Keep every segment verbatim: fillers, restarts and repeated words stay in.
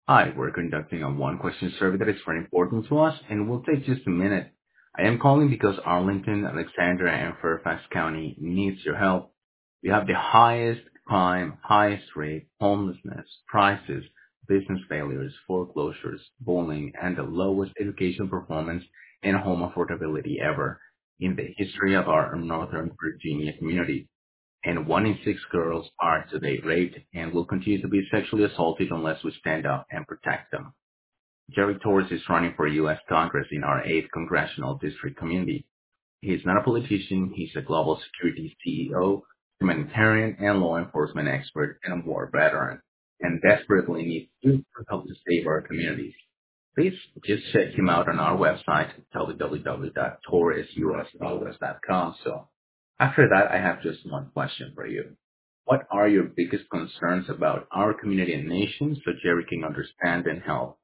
Hi, we're conducting a one-question survey that is very important to us and will take just a minute. I am calling because Arlington, Alexandria, and Fairfax County needs your help. We have the highest crime, highest rate, homelessness, prices, business failures, foreclosures, bullying, and the lowest education performance and home affordability ever in the history of our Northern Virginia community. And one in six girls are today raped and will continue to be sexually assaulted unless we stand up and protect them. Jerry Torres is running for U S. Congress in our eighth Congressional District community. He is not a politician, he's a global security C E O, humanitarian and law enforcement expert, and a war veteran, and desperately needs you to help to save our communities. Please just check him out on our website, w w w dot torres u s dot com. So after that, I have just one question for you. What are your biggest concerns about our community and nation so Jerry can understand and help?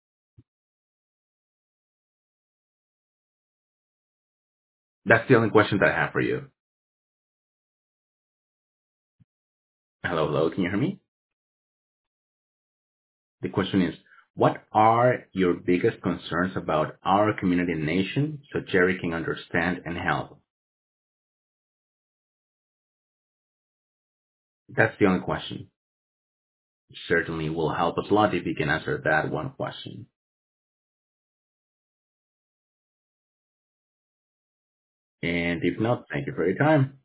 That's the only question that I have for you. Hello, hello, can you hear me? The question is, what are your biggest concerns about our community and nation so Jerry can understand and help? That's the only question. Certainly will help us a lot if you can answer that one question. And if not, thank you for your time.